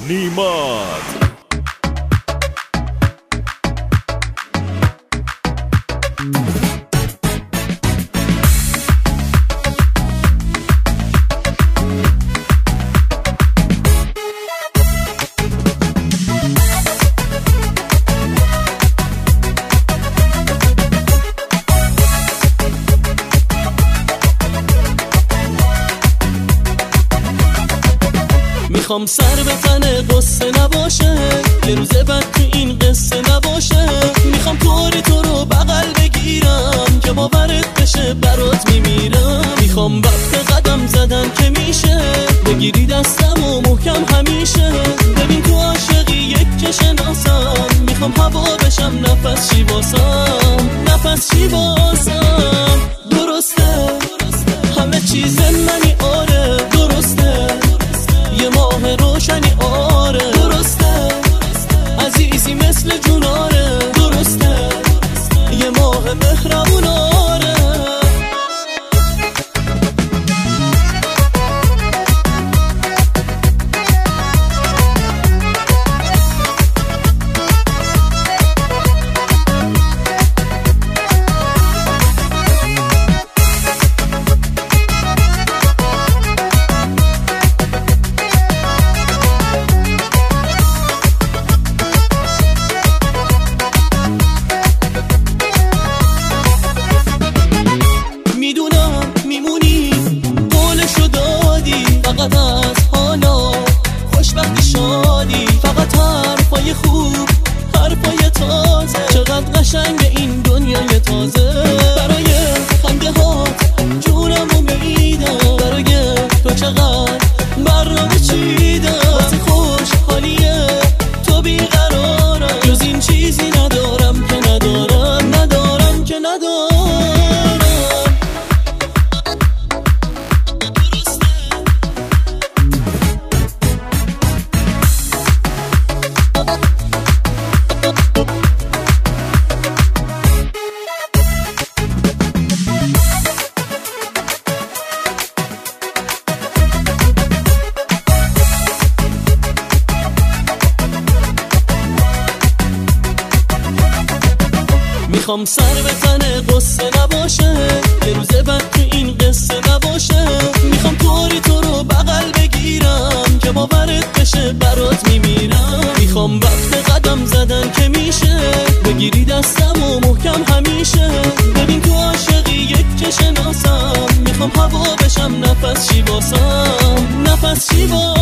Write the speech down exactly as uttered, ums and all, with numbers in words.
نیماد. میخوام سر به تن قصه نباشه، یه روز بعد تو این قصه نباشه. میخوام طوری تو رو بغل بگیرم که باورت بشه برات میمیرم. میخوام وقت قدم زدن که میشه بگیری دستم و محکم همیشه. ببین تو عاشقی یک که شناسم، میخوام هوا بشم نفس چی واسم، نفس چی واسم. درسته همه چیز منی، آره درسته یه ماه روشنی، آره درسته عزیزی مثل جوناره، درسته یه ماه مهربون، آره. فقط از حالا خوشبختی شادی، فقط حرفای خوب حرفای تازه. چقدر قشنگ این دنیای تازه. برای خنده هات جونمو میدم، برای تو چقدر برنامه چیدم. واسه خوش حالیه تو بیقرارم، جز این چیزی ندارم که ندارم، ندارم که ندارم. میخوام سر به تن قصه نباشه، یه روز بعد تو این قصه نباشه. میخوام طوری تو رو بغل بگیرم که باورت بشه برات میمیرم. میخوام وقت قدم زدن که میشه بگیری دستم و محکم همیشه. ببین تو عاشقی یک که شناسم، میخوام هوا بشم نفس چی واسم، نفس چی واسم.